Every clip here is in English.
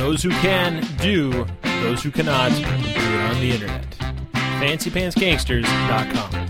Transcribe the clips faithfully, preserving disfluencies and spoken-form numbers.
those who can do, those who cannot do it on the internet. fancy pants gangsters dot com.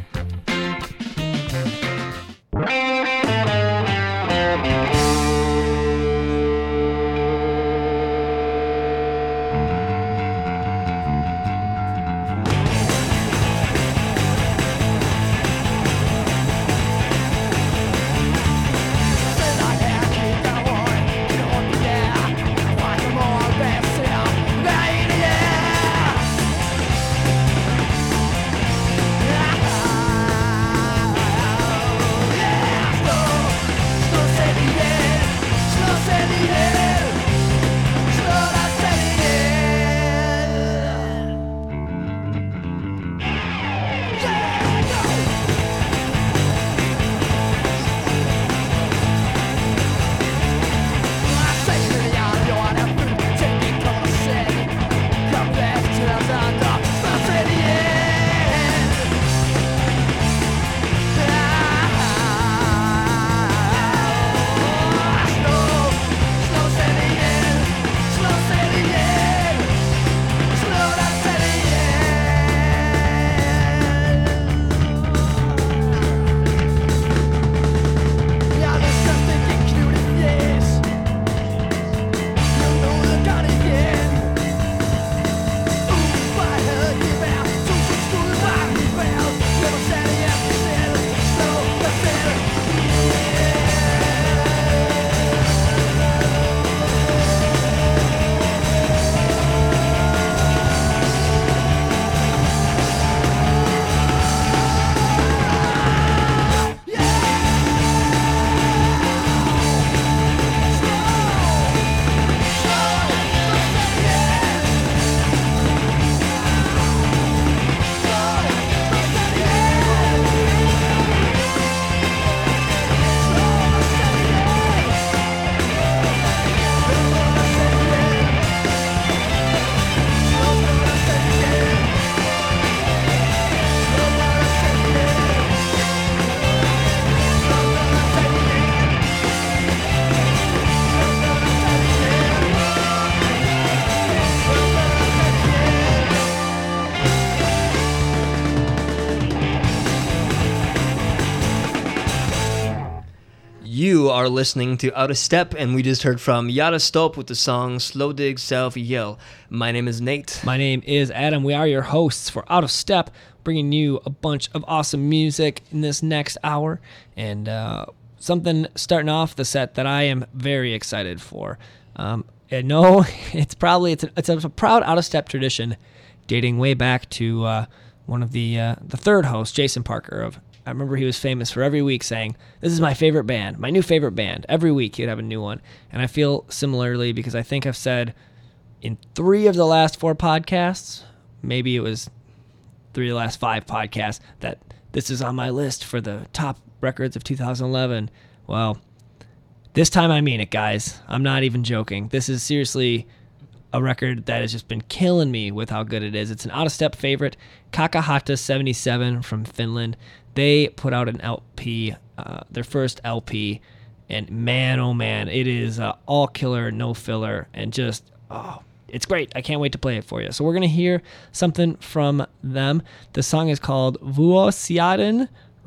You are listening to Out of Step, and we just heard from Yada Stop with the song Slow Dig Self Yell. My name is Nate. My name is Adam. We are your hosts for Out of Step, bringing you a bunch of awesome music in this next hour, and uh, something starting off the set that I am very excited for. Um, and no, it's probably it's a, it's a proud Out of Step tradition, dating way back to uh, one of the uh, the third host, Jason Parker of. I remember he was famous for every week saying, "This is my favorite band, my new favorite band." Every week he'd have a new one. And I feel similarly because I think I've said in three of the last four podcasts, maybe it was three of the last five podcasts, that this is on my list for the top records of two thousand eleven. Well, this time I mean it, guys. I'm not even joking. This is seriously a record that has just been killing me with how good it is. It's an out-of-step favorite, Kakahata seventy-seven from Finland. They put out an L P, uh, their first L P, and man, oh man, it is uh, all killer, no filler, and just, oh, it's great. I can't wait to play it for you. So we're going to hear something from them. The song is called Vuosiaden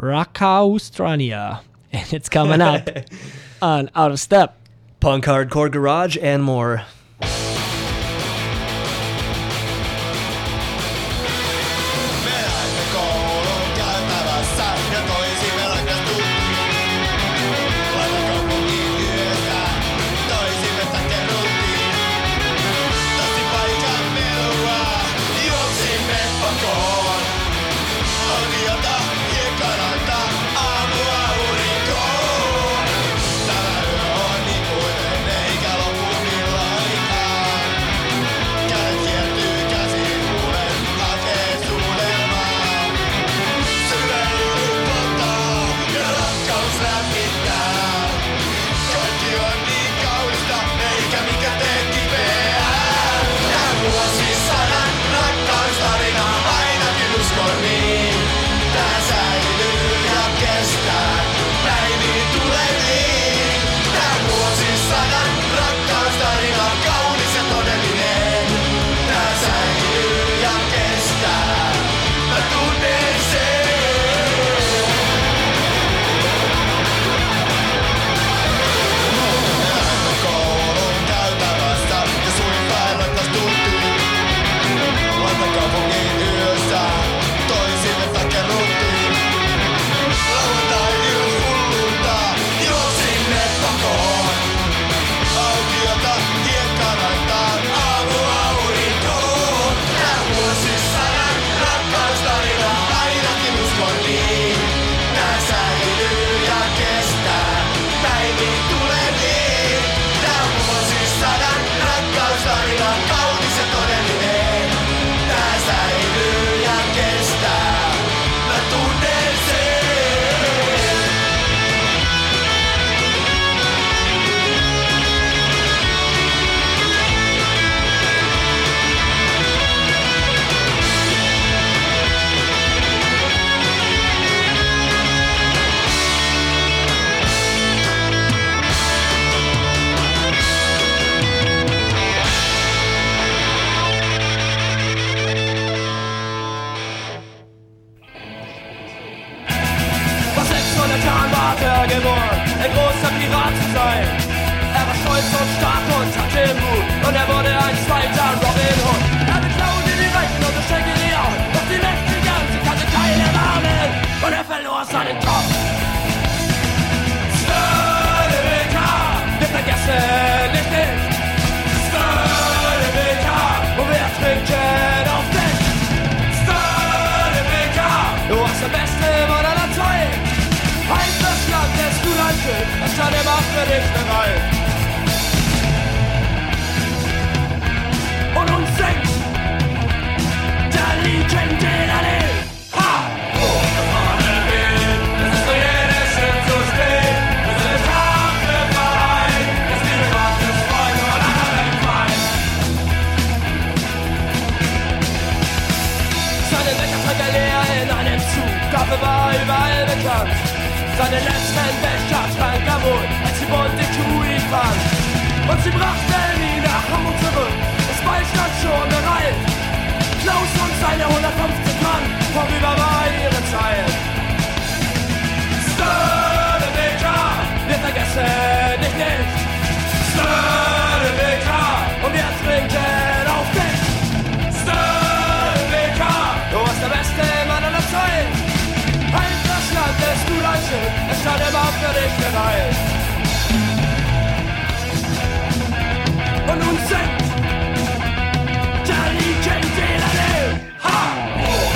Rakaustrania, and it's coming up on Out of Step. Punk, hardcore, garage, and more. Täällä yö on ikuinen, eikä lopu millään. Schuleinschild, es stand immer für dich bereit. Und uns singt der legendäre Ha! Wo der Fahne weht, es ist für jedes Schiff zu spät. Wir sind im Kampfverein, das Liebe Gottes Freund und allen Feind. Seine Becherträger leer in einem Zug, Kaffee war überall bekannt. Seine letzten Becher trank er wohl, als die bunte Kuh ihn fand. Und sie brachten ihn nach Hamburg zurück, das Ball stand schon bereit. Klaus und seine hundertfünfzig Mann, vorüber war ihre Zeit. Studebaker, wir vergessen dich nicht. Studebaker, und wir trinken auf dich. Studebaker, du warst der beste Mann aller Zeit. Halt das Land des Schuleinschild, es stand immer für dich bereit. Und nun singt der legendäre Ha!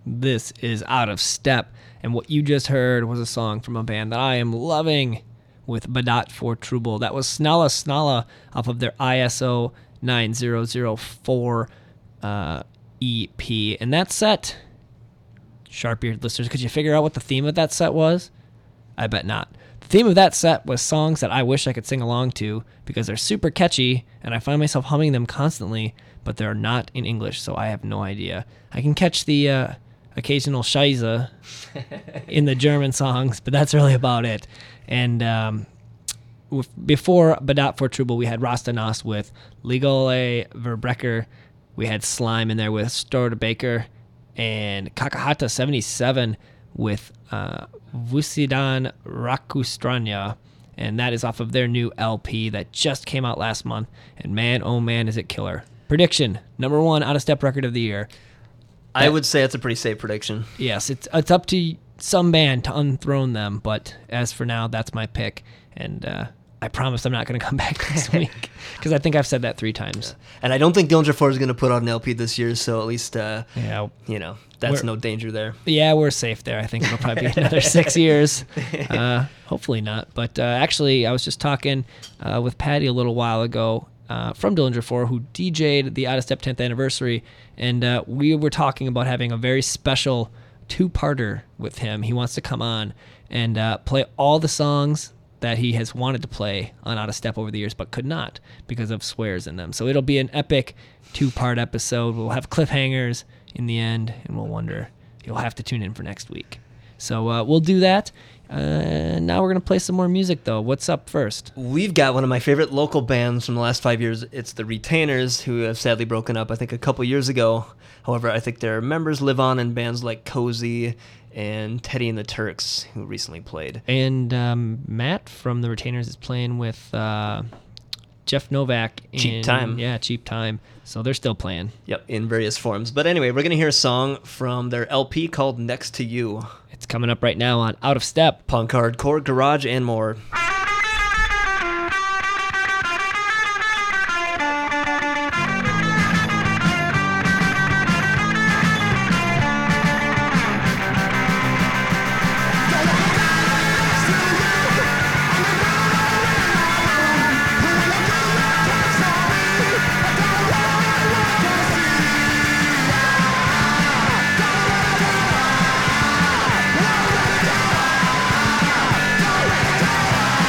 This is Out of Step, and what you just heard was a song from a band that I am loving with Badat for Trouble. That was Snala Snala off of their I S O nine thousand four uh, E P. And that set, sharp-eared listeners, could you figure out what the theme of that set was? I bet not. The theme of that set was songs that I wish I could sing along to because they're super catchy, and I find myself humming them constantly, but they're not in English, so I have no idea. I can catch the uh, occasional Scheiße in the German songs, but that's really about it. And um, with, before Badat for Trouble, we had Rasta Nas with Legale Verbrecher. We had Slime in there with Stordebaker, and Kakahata seventy-seven with uh, Vusidan Rakustranya. And that is off of their new L P that just came out last month. And man, oh man, is it killer. Prediction, number one Out of Step record of the year. I would say it's a pretty safe prediction. Yes, it's it's up to some band to unthrone them, but as for now, that's my pick. And uh, I promise I'm not going to come back next week because I think I've said that three times. Yeah. And I don't think Dillinger four is going to put out an L P this year, so at least, uh, yeah, you know, that's we're, no danger there. Yeah, we're safe there. I think it'll probably be another six years. Uh, hopefully not. But uh, actually, I was just talking uh, with Patty a little while ago uh, from Dillinger four, who D J'd the Out of Step tenth anniversary, and uh, we were talking about having a very special two-parter with him. He wants to come on and uh, play all the songs that he has wanted to play on Out of Step over the years, but could not because of swears in them. So it'll be an epic two-part episode. We'll have cliffhangers in the end, and we'll wonder. You'll have to tune in for next week. So uh, we'll do that. Uh, now we're going to play some more music, though. What's up first? We've got one of my favorite local bands from the last five years. It's the Retainers, who have sadly broken up, I think, a couple years ago. However, I think their members live on in bands like Cozy and Teddy and the Turks, who recently played. And um, Matt from the Retainers is playing with uh, Jeff Novak. In, Cheap Time. Yeah, Cheap Time. So they're still playing. Yep, in various forms. But anyway, we're going to hear a song from their L P called Next to You. It's coming up right now on Out of Step. Punk, hardcore, garage, and more. Don't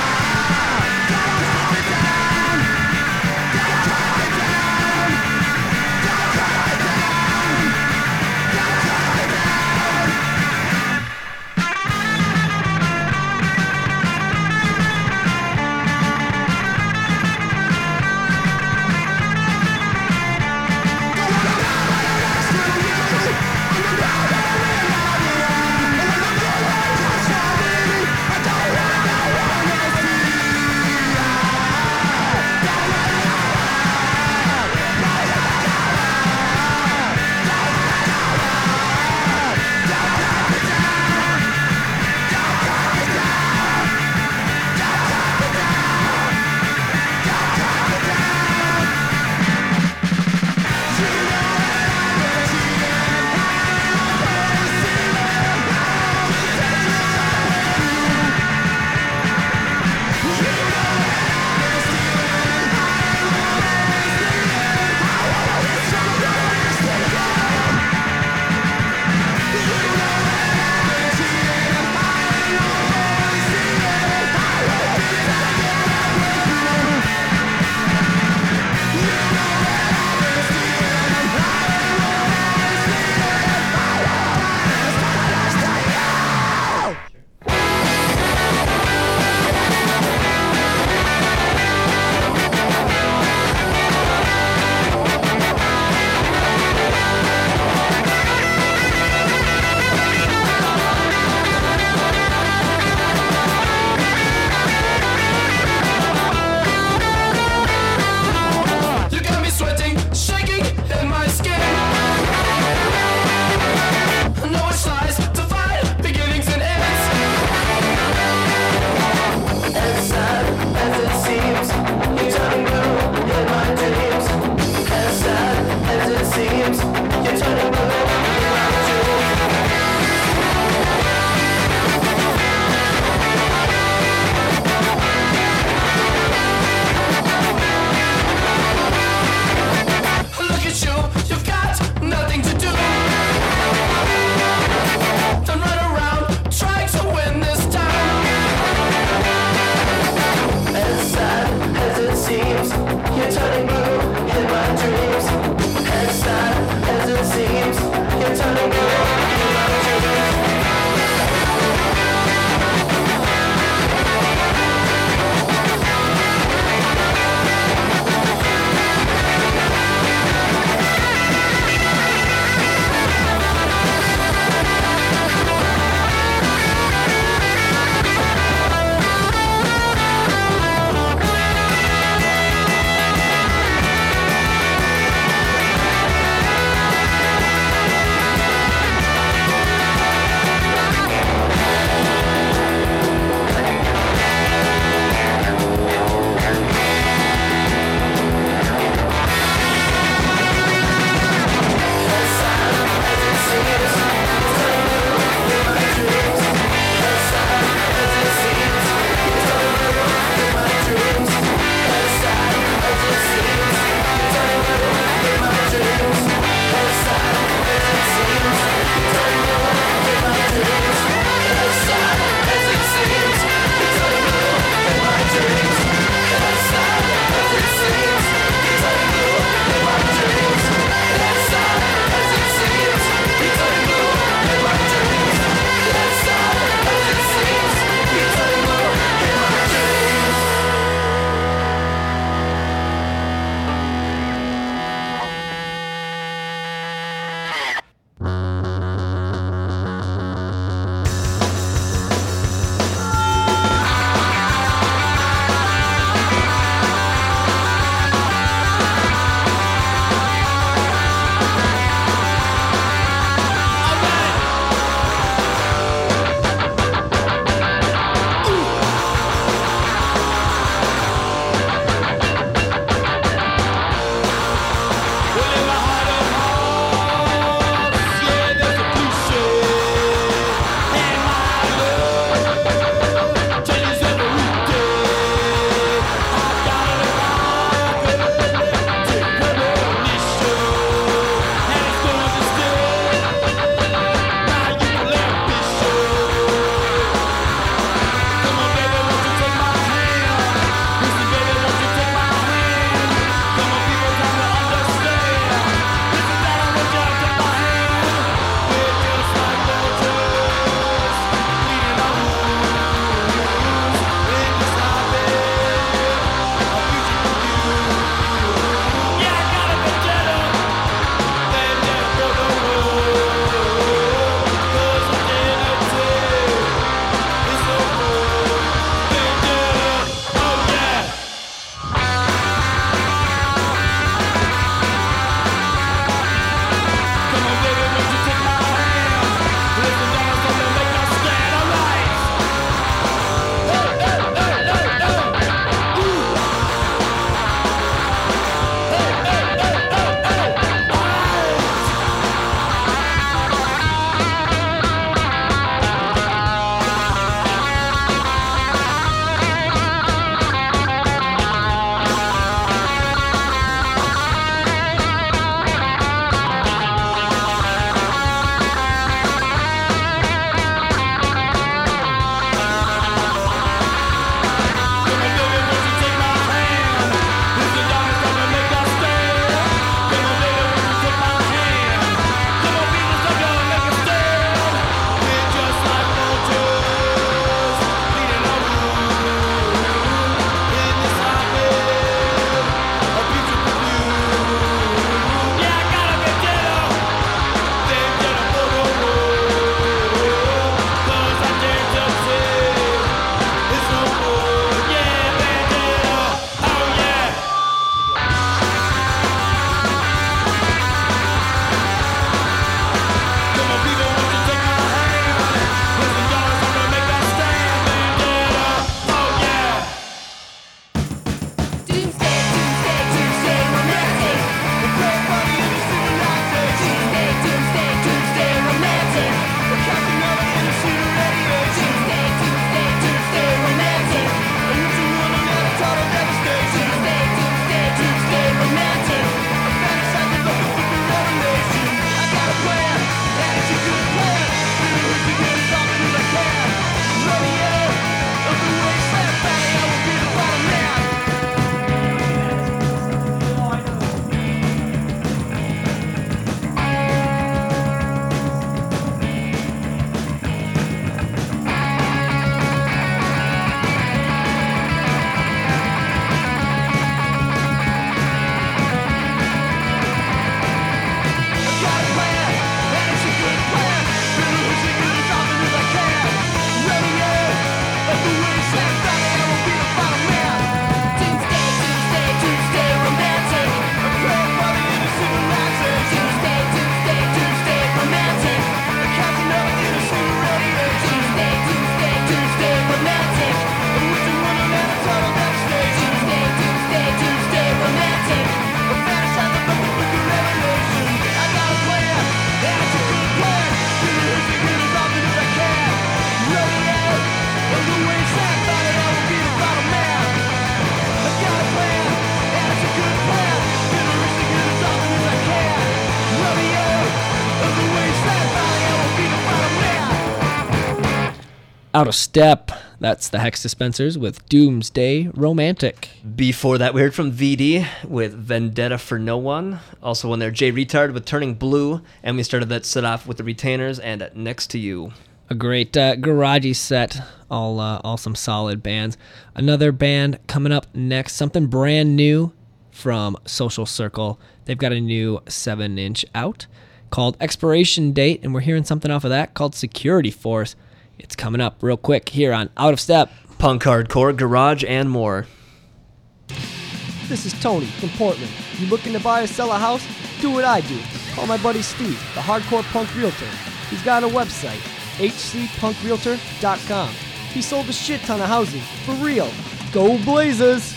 Out of Step. That's the Hex Dispensers with Doomsday Romantic. Before that, we heard from V D with Vendetta for No One. Also on there, Jay Retard with Turning Blue. And we started that set off with the Retainers and Next to You. A great uh, garagey set, all uh, all some solid bands. Another band coming up next, something brand new from Social Circle. They've got a new seven inch out called Expiration Date, and we're hearing something off of that called Security Force. It's coming up real quick here on Out of Step. Punk, hardcore, garage, and more. This is Tony from Portland. You looking to buy or sell a house? Do what I do. Call my buddy Steve, the hardcore punk realtor. He's got a website, h c punk realtor dot com. He sold a shit ton of houses, for real. Go Blazers!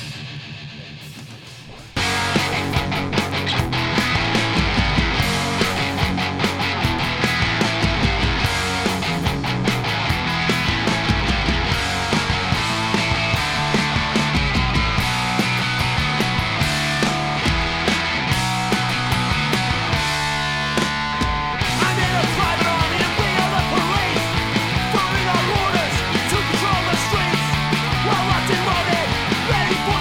Ready for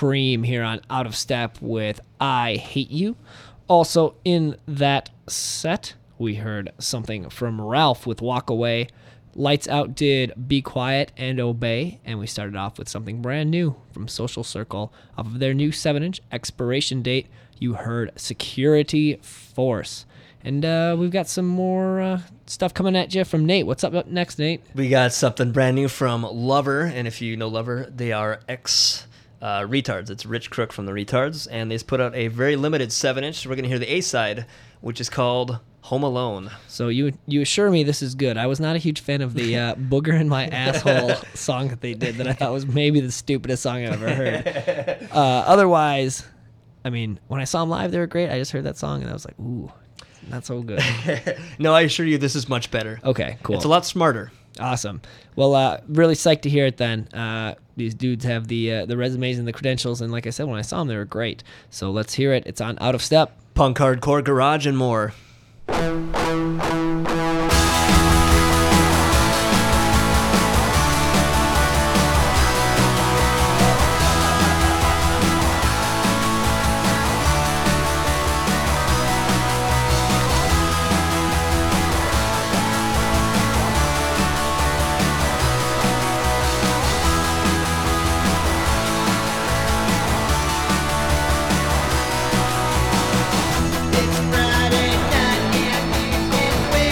Cream here on Out of Step with I Hate You. Also in that set, we heard something from Ralph with Walk Away. Lights Out did Be Quiet and Obey, and we started off with something brand new from Social Circle off of their new seven inch expiration date. You heard Security Force. And uh, we've got some more uh, stuff coming at you from Nate. What's up next, Nate? We got something brand new from Lover, and if you know Lover, they are ex uh, Retards. It's Rich Crook from the Retards, and they just put out a very limited seven inch. So we're gonna hear the A side, which is called Home Alone. So you you assure me this is good. I was not a huge fan of the uh, Booger in My Asshole song that they did that I thought was maybe the stupidest song I've ever heard. Uh, otherwise, I mean, when I saw them live, they were great. I just heard that song and I was like, ooh, not so good. No, I assure you this is much better. Okay, cool. It's a lot smarter. Awesome. Well, uh, really psyched to hear it then. Uh, these dudes have the uh, the resumes and the credentials, and like I said, when I saw them, they were great. So let's hear it. It's on Out of Step. Punk, hardcore, garage, and more. It's Friday night and you've been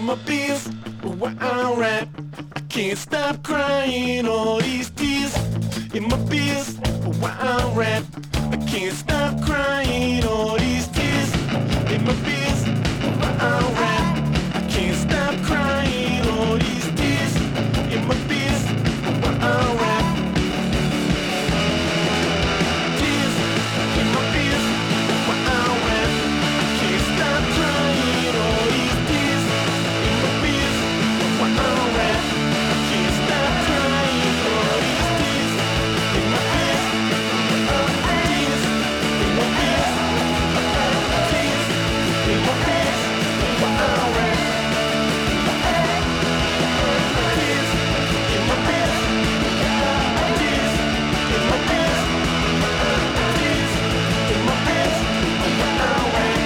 my biz, where I'm at. I can't stop crying all these tears. In my biz, where I'm at. I can't stop crying all these tears. In my biz, where I'm at. I can't stop crying all these tears. In my biz, where I'm at. Tears in my biz, where I'm at. I can't stop crying all these tears. In my biz, where I'm at. I can't stop crying all these tears. In my biz, tears in my biz, tears in my biz, where I'm at. Tears in my biz, tears in my biz, tears in my biz, where I'm at.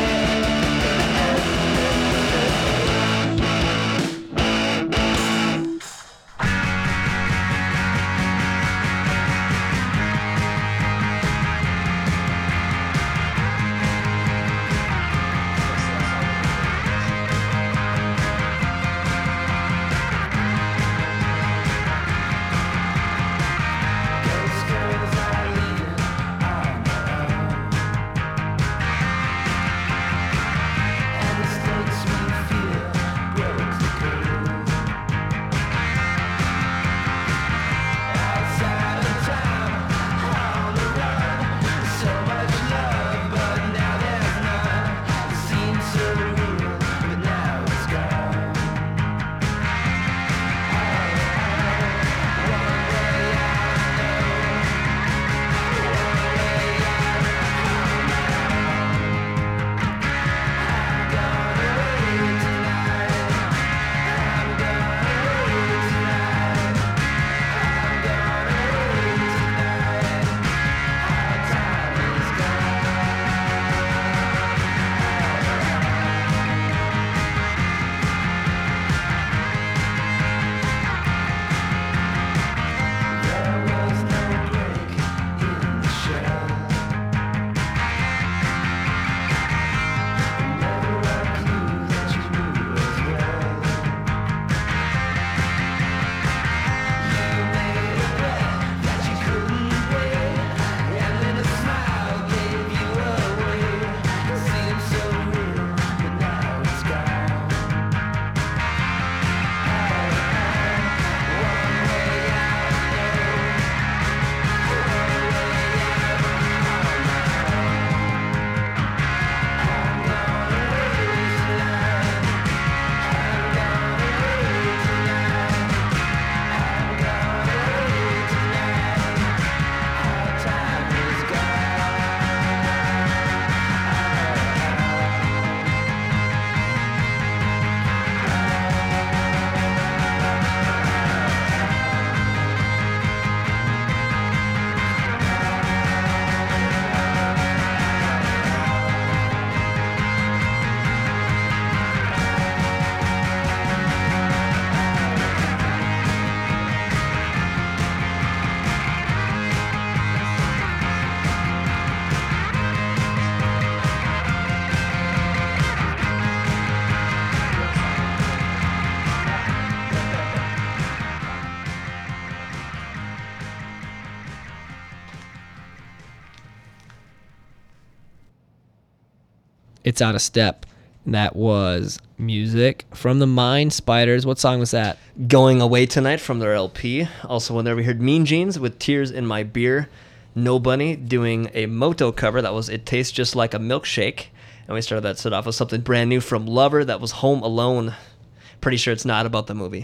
It's Out of Step. And that was music from the Mind Spiders. What song was that? Going Away Tonight from their L P. Also, when there we heard Mean Jeans with Tears in My Beer. Nobody doing a Moto cover. That was It Tastes Just Like a Milkshake. And we started that set off with something brand new from Lover. That was Home Alone. Pretty sure it's not about the movie.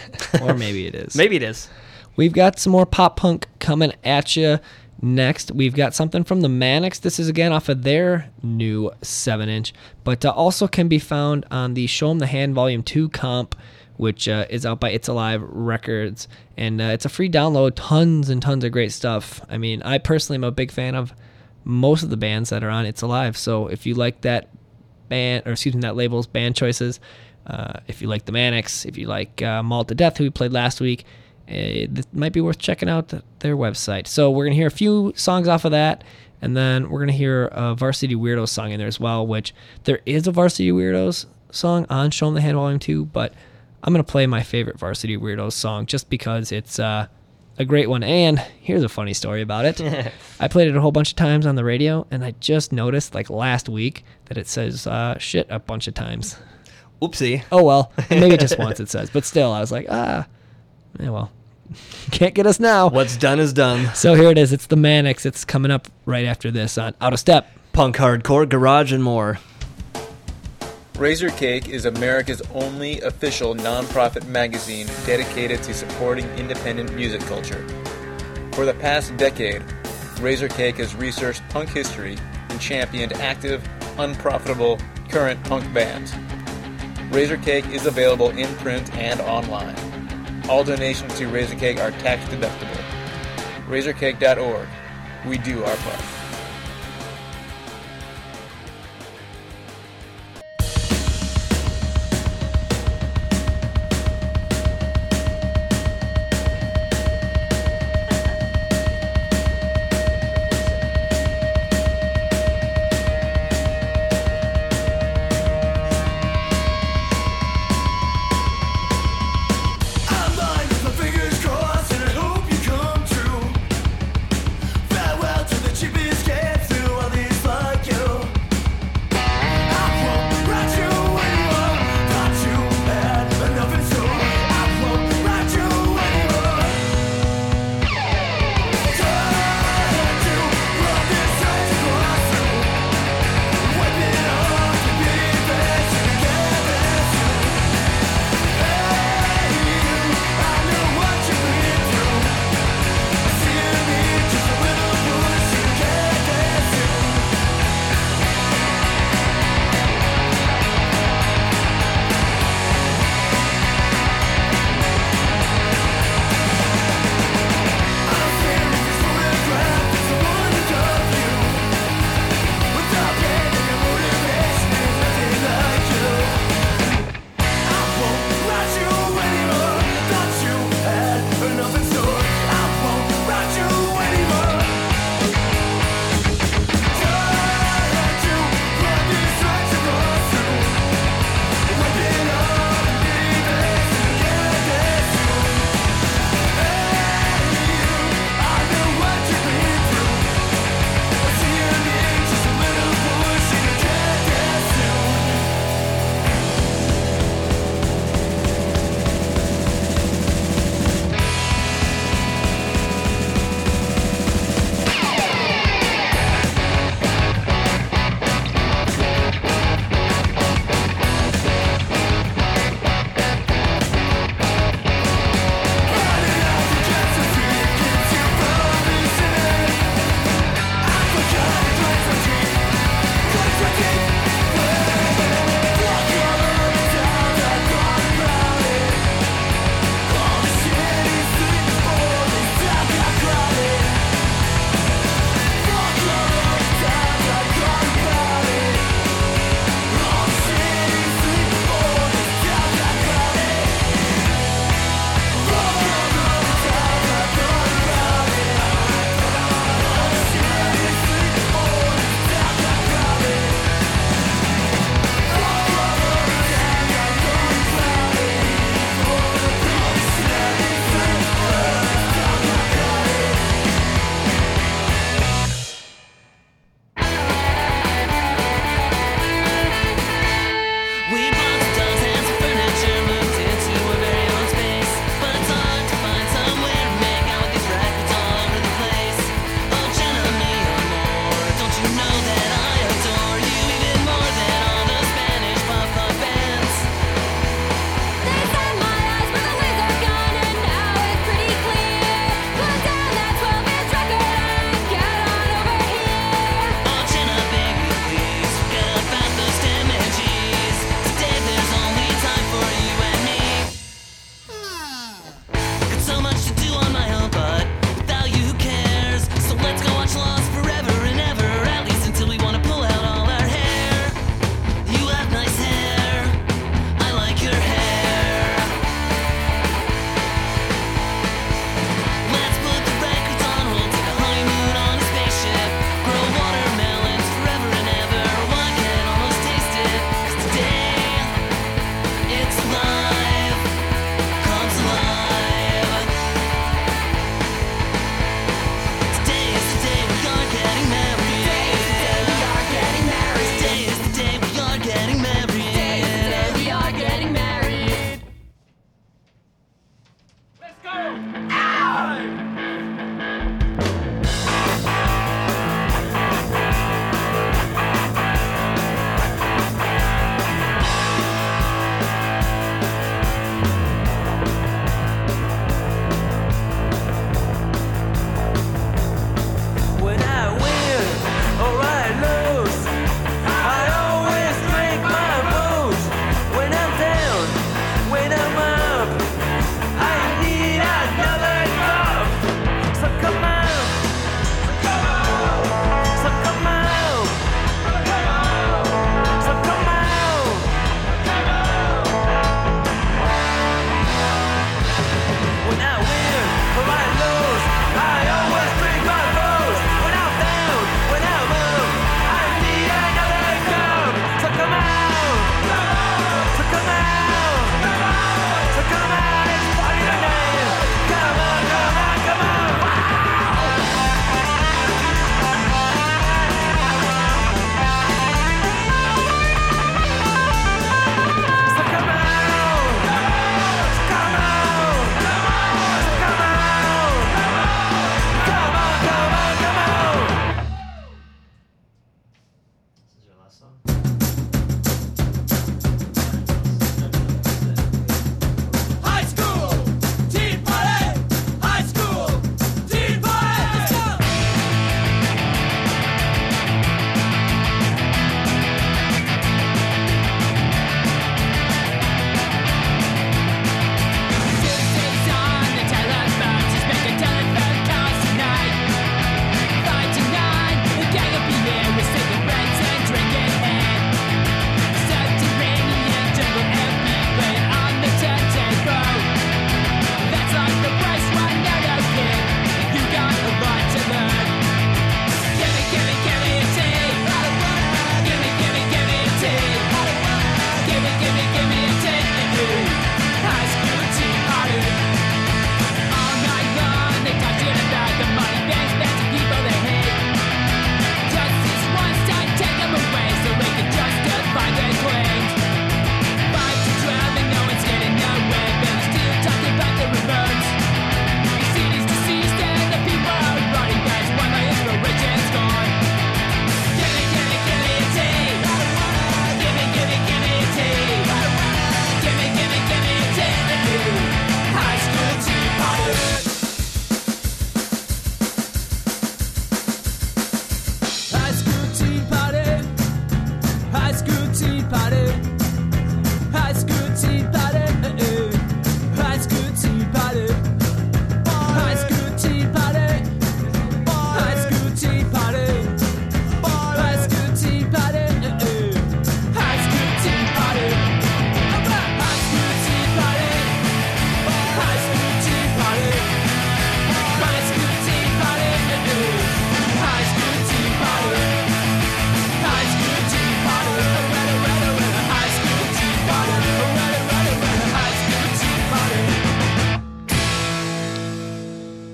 Or maybe it is. Maybe it is. We've got some more pop punk coming at you. Next, we've got something from the Manics. This is again off of their new seven inch, but uh, also can be found on the Show 'em the Hand Volume two comp, which uh, is out by It's Alive Records. And uh, it's a free download. Tons and tons of great stuff. I mean, I personally am a big fan of most of the bands that are on It's Alive. So if you like that band, or excuse me, that label's band choices, uh, if you like the Manics, if you like uh, Mauled to Death, who we played last week, it might be worth checking out their website. So we're going to hear a few songs off of that, and then we're going to hear a Varsity Weirdos song in there as well, which there is a Varsity Weirdos song on Show 'em the Hand Volume two, but I'm going to play my favorite Varsity Weirdos song just because it's uh, a great one. And here's a funny story about it. I played it a whole bunch of times on the radio, and I just noticed, like last week, that it says uh, shit a bunch of times. Oopsie. Oh, well. Maybe just once it says. But still, I was like, ah, yeah, well, can't get us now. What's done is done. So here it is. It's the Manics. It's coming up right after this on Out of Step. Punk, hardcore, garage, and more. Razor Cake is America's only official non-profit magazine dedicated to supporting independent music culture. For the past decade, Razor Cake has researched punk history and championed active, unprofitable, current punk bands. Razor Cake is available in print and online. All donations to Razor Cake are tax deductible. razor cake dot org. We do our part. I'm lying with my fingers crossed, and I hope you come true. Farewell to the cheapest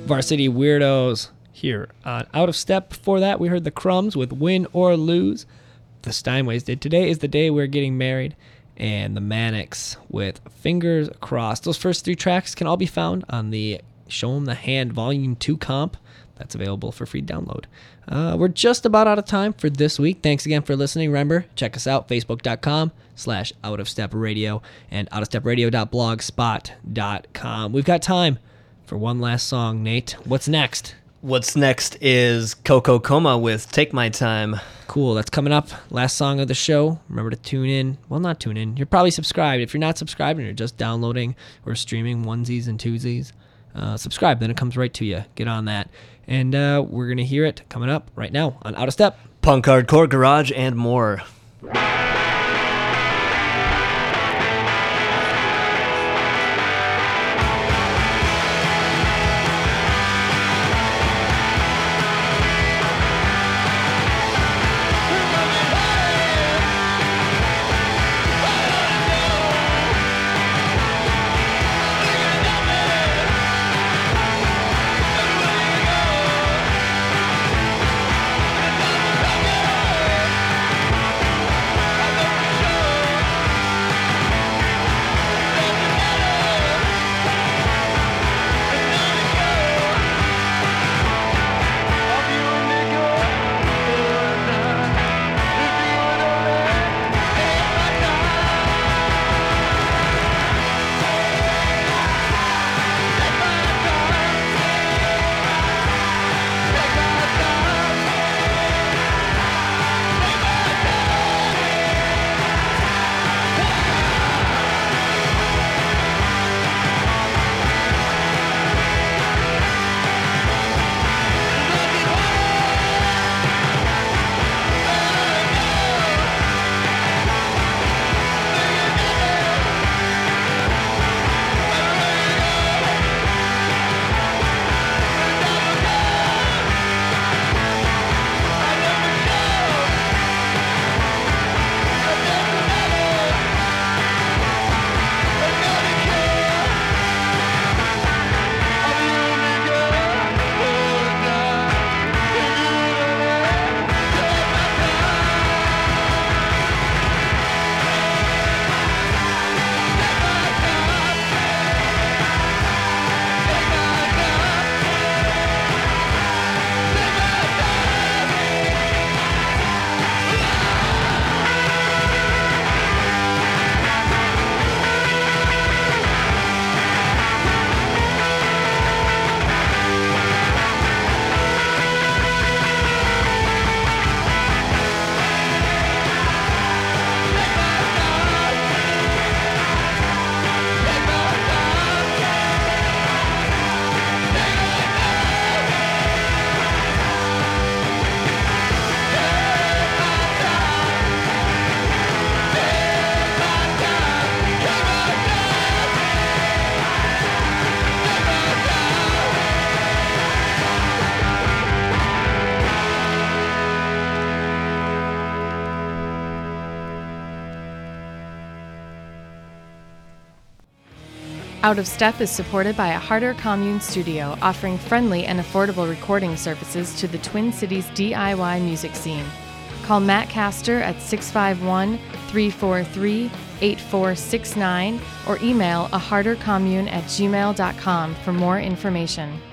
Varsity Weirdos here on Out of Step. Before that, we heard the Crumbs with Win or Lose. The Steinways did Today Is the Day We're Getting Married. And the Manics with Fingers Crossed. Those first three tracks can all be found on the Show 'em the Hand Volume two comp. That's available for free download. Uh, we're just about out of time for this week. Thanks again for listening. Remember, check us out, facebook.com slash Out of Step Radio and outofstepradio dot blogspot dot com. We've got time for one last song. Nate, what's next? What's next is Coco Coma with Take My Time. Cool, that's coming up. Last song of the show. Remember to tune in. Well, not tune in. You're probably subscribed. If you're not subscribed and you're just downloading or streaming onesies and twosies, uh, subscribe. Then it comes right to you. Get on that. And uh, we're going to hear it coming up right now on Out of Step. Punk, hardcore, garage, and more. Out of Step is supported by a Harder Commune studio offering friendly and affordable recording services to the Twin Cities D I Y music scene. Call Matt Castor at six five one, three four three, eight four six nine or email a harder commune at gmail dot com for more information.